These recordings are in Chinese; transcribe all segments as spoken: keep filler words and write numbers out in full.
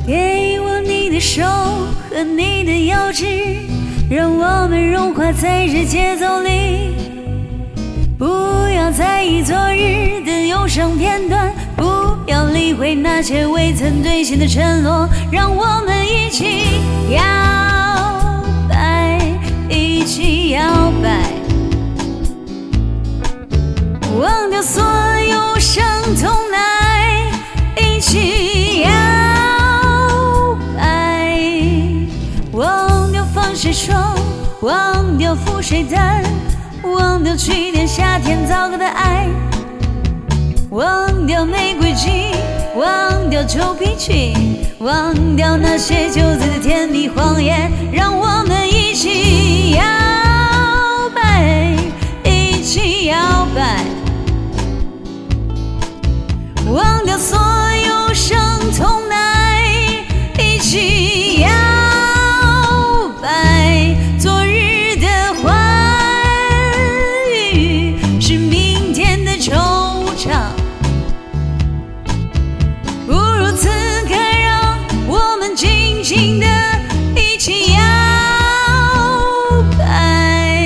给我你的手和你的腰肢，让我们融化在这节奏里。不要在意昨日的忧伤片段，不要理会那些未曾兑现的承诺，让我们一起摇摆，一起摇摆，忘掉所有伤痛，来一起摇摆，忘掉防晒霜，忘掉浮水蛋，忘掉去年夏天糟糕的爱，忘掉玫瑰季，忘掉旧脾气，忘掉那些酒醉的甜蜜谎言，让我们一起摇摆，一起摇摆，忘掉所有伤痛，来一起摇摆。昨日的欢愉是明天的惆怅，不如此刻让我们尽情的一起摇摆。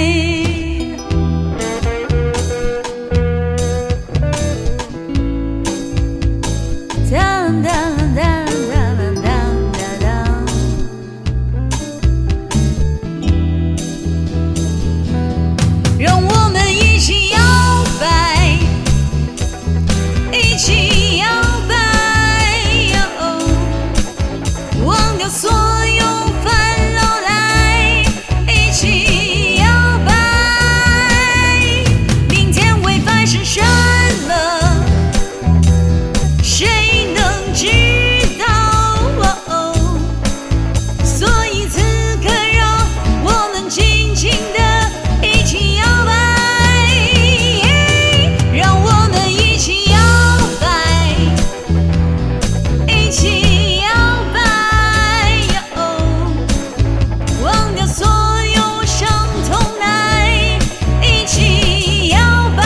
当当当当当当当，让我们一起摇摆，一起摇摆，忘掉所有烦恼，来一起摇摆。明天会发生什么，谁能知道？所以此刻让我们尽情的一起摇摆，让我们一起摇摆，一起摇摆，忘掉所有伤痛，来一起摇摆。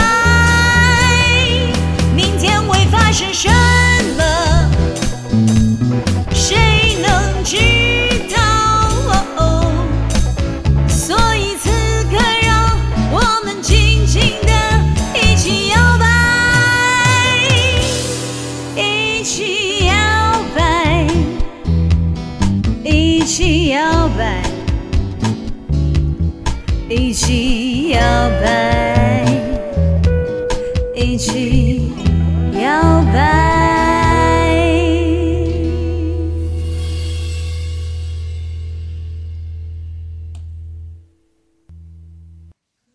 明天会发生什么，谁能知道？所以此刻让我们尽情的一起摇摆，一起摇摆，一起摇摆，一起摇摆，一起